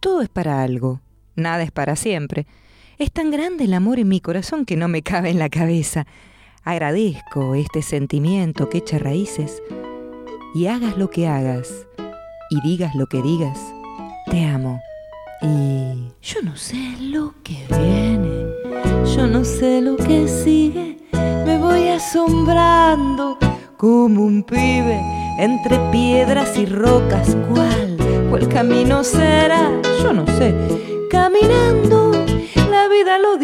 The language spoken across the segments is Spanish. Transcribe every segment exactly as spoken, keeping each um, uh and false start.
Todo es para algo, nada es para siempre. Es tan grande el amor en mi corazón que no me cabe en la cabeza. Agradezco este sentimiento que echa raíces. Y hagas lo que hagas, y digas lo que digas, te amo. Y yo no sé lo que viene, yo no sé lo que sigue. Me voy asombrando como un pibe entre piedras y rocas. ¿Cuál, cuál camino será? Yo no sé. Caminando, la vida lo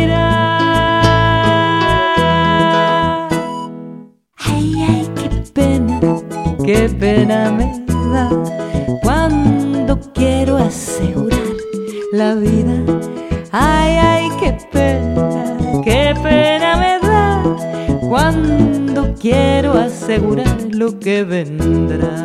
dirá. Ay, ay, qué pena, qué pena me da cuando quiero asegurar la vida. Ay, ay, qué pena, qué pena me da cuando quiero asegurar lo que vendrá.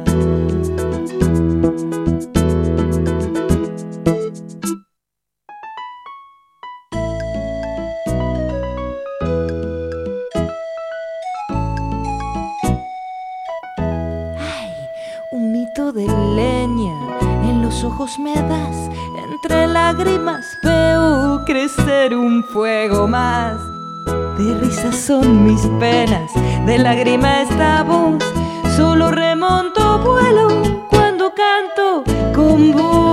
Un mito de leña en los ojos me das, entre lágrimas veo crecer un fuego más. De risas son mis penas, de lágrima esta voz, solo remonto vuelo cuando canto con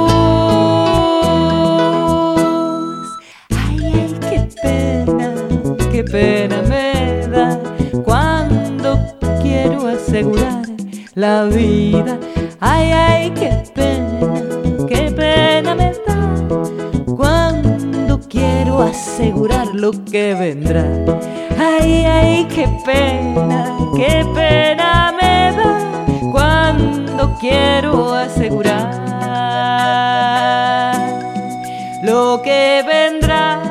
vos. Ay, ay, qué pena, qué pena me da cuando quiero asegurar la vida. Ay, ay, qué pena, qué pena me da cuando quiero asegurar lo que vendrá. Ay, ay, qué pena, qué pena me da cuando quiero asegurar lo que vendrá.